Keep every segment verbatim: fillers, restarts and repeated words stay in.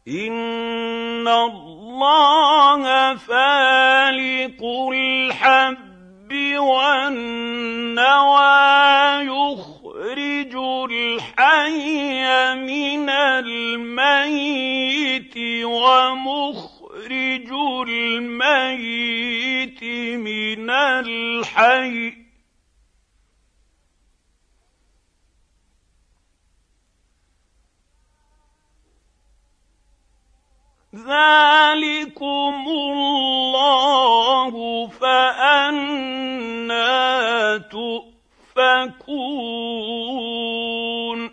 إِنَّ اللَّهَ فَالِقُ الْحَبِّ وَالنَّوَىٰ يُخْرِجُ الْحَيَّ مِنَ الْمَيِّتِ وَمُخْرِجُ الْمَيِّتِ مِنَ الْحَيِّ ۚ ذَٰلِكُمُ اللَّهُ فَأَنَّىٰ تُؤْفَكُونَ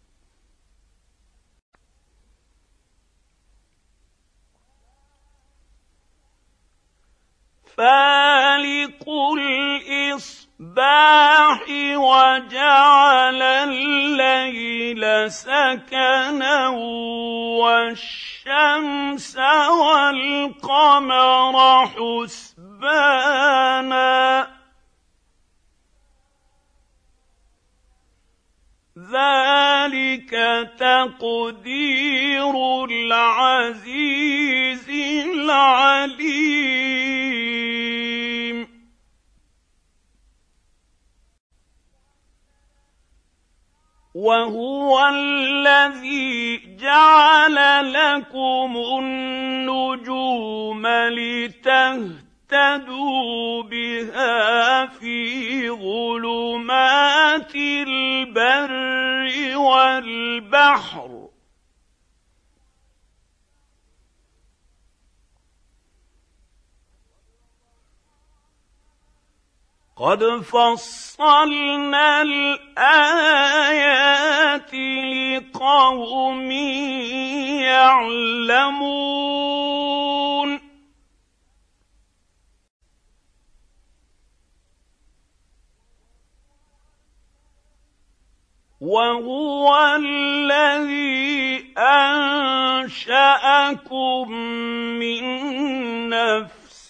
فَالِقُ الْإِصْبَاحِ وَجَعَلَ اللَّيْلَ سَكَنًا وَالشَّمْسَ وَالْقَمَرَ حُسْبَانًا ۚ ذَٰلِكَ تَقْدِيرُ الْعَزِيزِ الْعَلِيمِ وَهُوَ الَّذِي جَعَلَ لَكُمُ النُّجُومَ لِتَهْتَدُوا بِهَا فِي ظُلُمَاتِ الْبَرِّ وَالْبَحْرِ ۗ قَدْ فَصَّلْنَا الْآيَاتِ لِقَوْمٍ يَعْلَمُونَ وَهُوَ الَّذِي أَنشَأَكُم مِّن نَّفْسٍ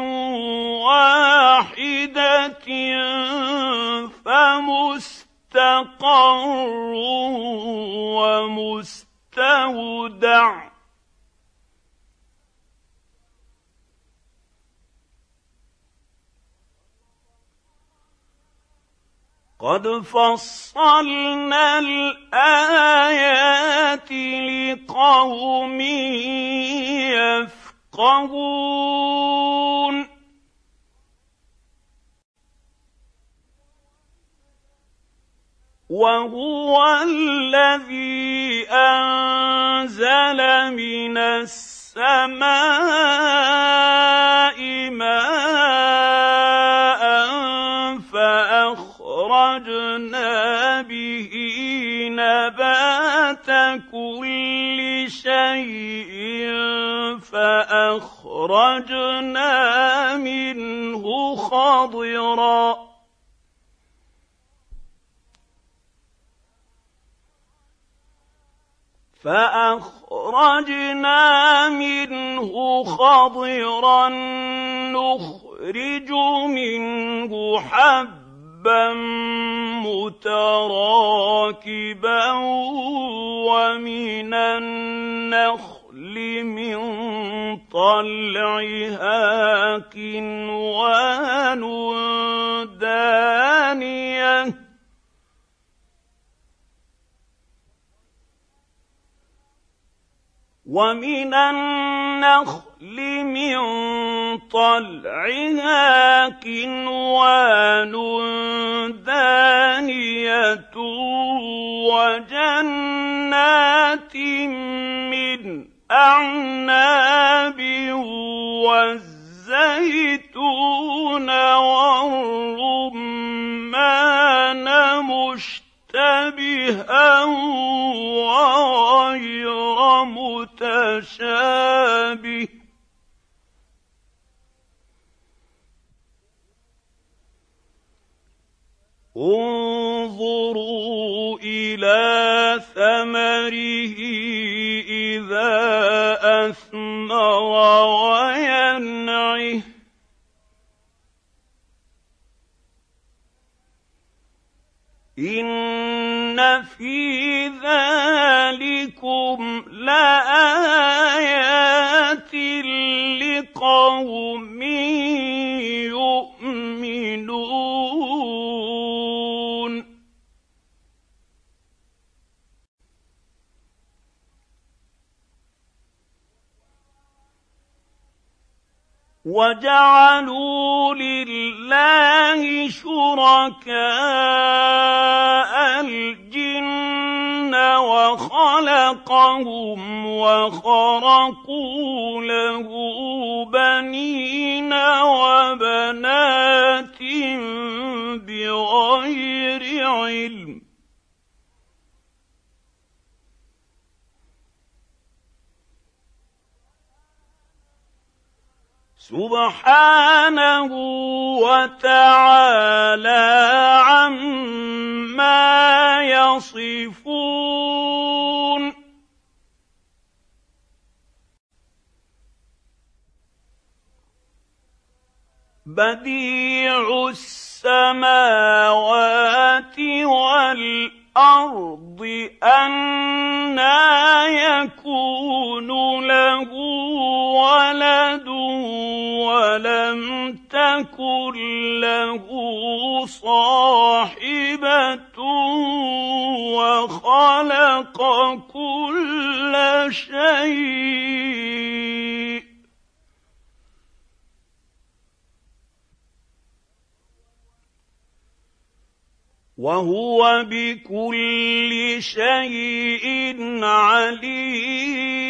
وَاحِدَةٍ فَمُسْتَقَرٌّ وَمُسْتَوْدَعٌ ۗ قَدْ فَصَّلْنَا الْآيَاتِ لِقَوْمٍ يَفْقَهُونَ وَهُوَ الَّذِي أَنزَلَ مِنَ السَّمَاءِ مَاءً فَأَخْرَجْنَا بِهِ نَبَاتَ كُلِّ شَيْءٍ فَأَخْرَجْنَا مِنْهُ خَضِرًا فَأَخْرَجْنَا مِنْهُ خَضِرًا نُّخْرِجُ مِنْهُ حَبًّا مُّتَرَاكِبًا وَمِنَ النَّخْلِ مِن طَلْعِهَا كِنْوَانٌ دَانِيَةٌ وَمِنَ النَّخْلِ مِن طَلْعِهَا كِنْوَانٌ دَانِيَةٌ وَجَنَّاتٍ مِّنْ أَعْنَابٍ وَالزَّيْتُونَ وَالرُّمَّانَ مُشْتَبِهًا وَغَيْرَ مُتَشَابِهٍ ۗ انظُرُوا إِلَىٰ ثَمَرِهِ إِذَا أَثْمَرَ وَيَنْعِهِ ۚ إِنَّ فِي ذَٰلِكُمْ لَآيَةً قوم يؤمنون وجعلوا لله شركاء الجن وخلقهم وخرقوا له بنين وبنات بغير علم سبحانه وتعالى عما يصفون بديع السماوات والأرض أنى يكون له ولد ولم تكن له صاحبة وخلق كل شيء وهو بكل شيء عليم